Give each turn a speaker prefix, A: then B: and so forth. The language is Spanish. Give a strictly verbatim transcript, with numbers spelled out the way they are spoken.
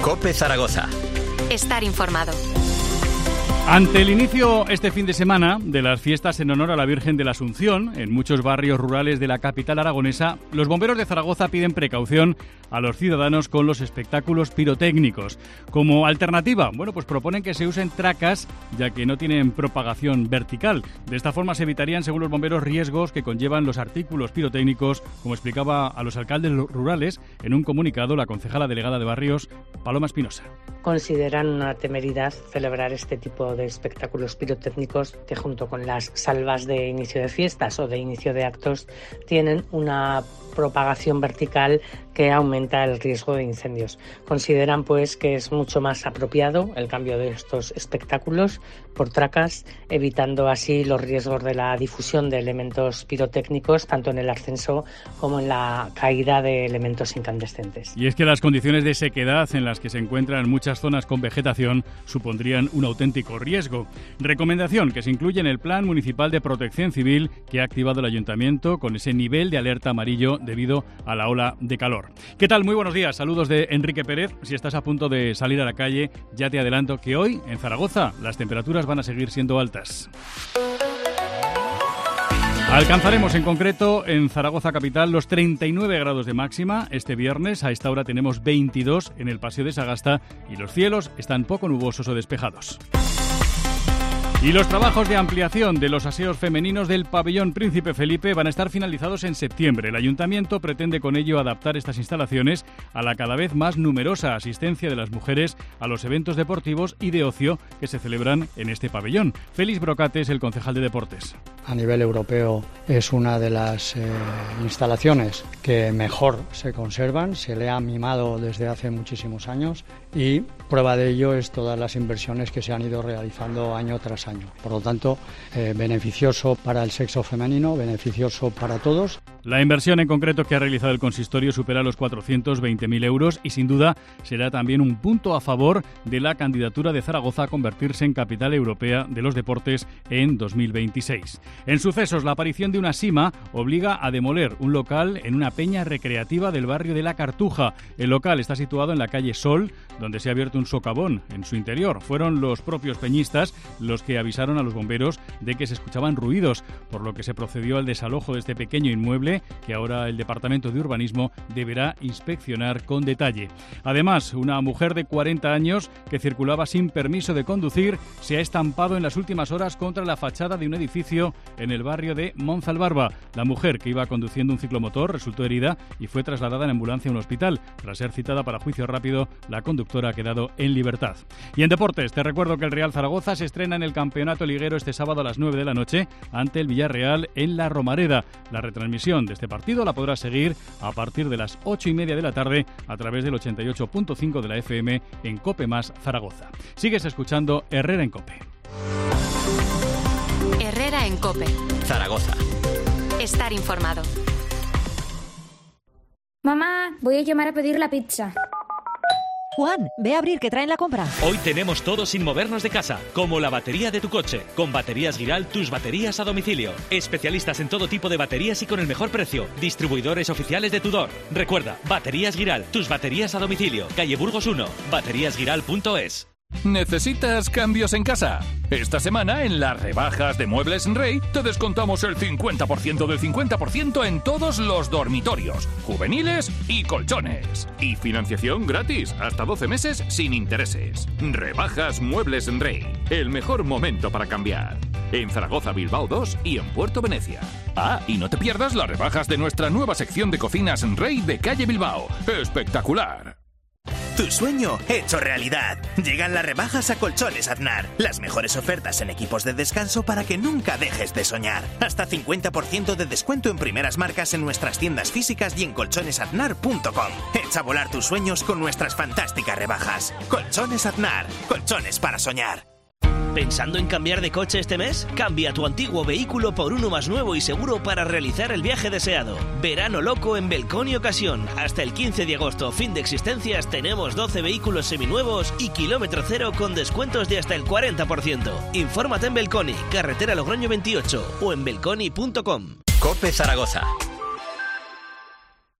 A: COPE Zaragoza.
B: Estar informado.
C: Ante el inicio este fin de semana de las fiestas en honor a la Virgen de la Asunción, en muchos barrios rurales de la capital aragonesa, los bomberos de Zaragoza piden precaución a los ciudadanos con los espectáculos pirotécnicos. Como alternativa, bueno, pues proponen que se usen tracas, ya que no tienen propagación vertical. De esta forma se evitarían, según los bomberos, riesgos que conllevan los artículos pirotécnicos, como explicaba a los alcaldes rurales en un comunicado la concejala delegada de Barrios, Paloma Espinosa.
D: Consideran una temeridad celebrar este tipo de espectáculos pirotécnicos que, junto con las salvas de inicio de fiestas o de inicio de actos, tienen una propagación vertical que aumenta el riesgo de incendios. Consideran pues que es mucho más apropiado el cambio de estos espectáculos por tracas, evitando así los riesgos de la difusión de elementos pirotécnicos tanto en el ascenso como en la caída de elementos incandescentes.
C: Y es que las condiciones de sequedad en las que se encuentran muchas zonas con vegetación supondrían un auténtico riesgo. Recomendación que se incluye en el Plan Municipal de Protección Civil que ha activado el Ayuntamiento con ese nivel de alerta amarillo debido a la ola de calor. ¿Qué tal? Muy buenos días. Saludos de Enrique Pérez. Si estás a punto de salir a la calle, ya te adelanto que hoy en Zaragoza las temperaturas van a seguir siendo altas. Alcanzaremos en concreto en Zaragoza capital los treinta y nueve grados de máxima. Este viernes a esta hora tenemos veintidós en el Paseo de Sagasta y los cielos están poco nubosos o despejados. Y los trabajos de ampliación de los aseos femeninos del pabellón Príncipe Felipe van a estar finalizados en septiembre. El Ayuntamiento pretende con ello adaptar estas instalaciones a la cada vez más numerosa asistencia de las mujeres a los eventos deportivos y de ocio que se celebran en este pabellón. Félix Brocate es el concejal de Deportes.
E: A nivel europeo es una de las eh, instalaciones que mejor se conservan, se le ha mimado desde hace muchísimos años y prueba de ello es todas las inversiones que se han ido realizando año tras año. Por lo tanto, eh, beneficioso para el sexo femenino, beneficioso para todos.
C: La inversión en concreto que ha realizado el consistorio supera los cuatrocientos veinte mil euros y sin duda será también un punto a favor de la candidatura de Zaragoza a convertirse en capital europea de los deportes en dos mil veintiséis. En sucesos, la aparición de una sima obliga a demoler un local en una peña recreativa del barrio de La Cartuja. El local está situado en la calle Sol, donde se ha abierto un socavón en su interior. Fueron los propios peñistas los que avisaron a los bomberos de que se escuchaban ruidos, por lo que se procedió al desalojo de este pequeño inmueble que ahora el Departamento de Urbanismo deberá inspeccionar con detalle. Además, una mujer de cuarenta años que circulaba sin permiso de conducir se ha estampado en las últimas horas contra la fachada de un edificio en el barrio de Monzalbarba. La mujer, que iba conduciendo un ciclomotor, resultó herida y fue trasladada en ambulancia a un hospital. Tras ser citada para juicio rápido, la conductora ha quedado en libertad. Y en deportes, te recuerdo que el Real Zaragoza se estrena en el Campeonato Liguero este sábado a las nueve de la noche ante el Villarreal en La Romareda. La retransmisión de este partido la podrás seguir a partir de las ocho y media de la tarde a través del ochenta y ocho punto cinco de la F M en COPE más Zaragoza. Sigues escuchando Herrera en COPE.
B: Herrera en COPE.
A: Zaragoza.
B: Estar informado.
F: Mamá, voy a llamar a pedir la pizza.
G: Juan, ve a abrir que traen la compra.
H: Hoy tenemos todo sin movernos de casa, como la batería de tu coche. Con Baterías Giral, tus baterías a domicilio. Especialistas en todo tipo de baterías y con el mejor precio. Distribuidores oficiales de Tudor. Recuerda, Baterías Giral, tus baterías a domicilio. Calle Burgos uno, baterías giral punto es.
I: ¿Necesitas cambios en casa? Esta semana en las rebajas de Muebles Rey te descontamos el cincuenta por ciento del cincuenta por ciento en todos los dormitorios, juveniles y colchones. Y financiación gratis, hasta doce meses sin intereses. Rebajas Muebles Rey, el mejor momento para cambiar. En Zaragoza, Bilbao dos y en Puerto Venecia. Ah, y no te pierdas las rebajas de nuestra nueva sección de cocinas Rey de calle Bilbao. ¡Espectacular!
J: Tu sueño hecho realidad. Llegan las rebajas a Colchones Aznar. Las mejores ofertas en equipos de descanso para que nunca dejes de soñar. Hasta cincuenta por ciento de descuento en primeras marcas en nuestras tiendas físicas y en colchones aznar punto com. Echa volar tus sueños con nuestras fantásticas rebajas. Colchones Aznar. Colchones para soñar.
K: ¿Pensando en cambiar de coche este mes? Cambia tu antiguo vehículo por uno más nuevo y seguro para realizar el viaje deseado. Verano loco en Belconi Ocasión. Hasta el quince de agosto, fin de existencias, tenemos doce vehículos seminuevos y kilómetro cero con descuentos de hasta el cuarenta por ciento. Infórmate en Belconi, carretera Logroño veintiocho o en belconi punto com.
A: COPE Zaragoza.